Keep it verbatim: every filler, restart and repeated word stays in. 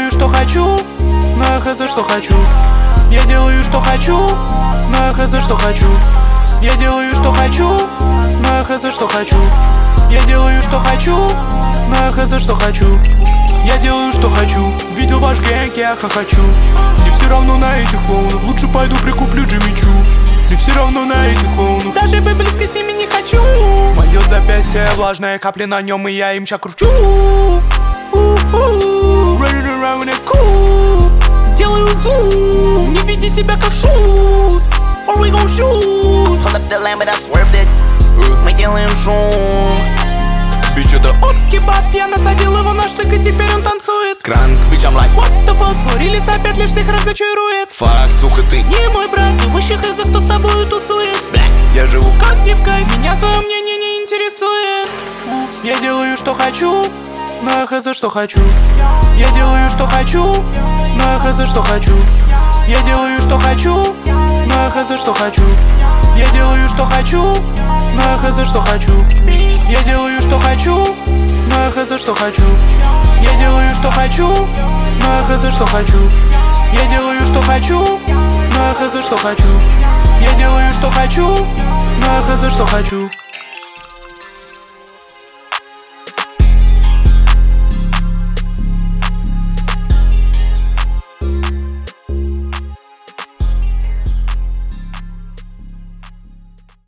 делаю, что хочу, но я хз, что хочу. Я делаю, что хочу, но я хз, что хочу. Я делаю, что хочу, но я хз, что хочу. Я делаю, что хочу, но я хз, что хочу. Я делаю, что хочу. Видел ваш гэнг, я хохочу. Мне все равно на этих клоунов. Лучше пойду прикуплю Джимми Чу. Мне все равно на этих клоунов. Даже бы близко с ними не хочу. Мое запястье влажная, капли на нем, и я им ща кручу. Running around in a coupe. Делаю зум. Не види себя как шут. Or we gon' shoot. Pull up the lamb, but I swerved it. Мы делаем шум. Бич, это от кебаб. Я насадил его на штык, и теперь он танцует. Кранк, bitch, I'm like What the fuck? Твой релиз опять лишь всех разочарует. fuck, сука, ты Не мой брат, не выше хз, кто с тобою тусует. Я живу Как не в кайф, меня твое мнение не интересует. Я делаю, что хочу, но я хз, что хочу. Я делаю, что хочу, но я хз, что хочу. Я делаю, что хочу, но я хз, что хочу. Я делаю, что хочу, но я хз, что хочу. Я делаю, что хочу, но я хз, что хочу. Я делаю, что хочу, но я хз, что хочу. Я делаю, что хочу, но я хз, что хочу. Я делаю, что хочу, но я хз, что хочу.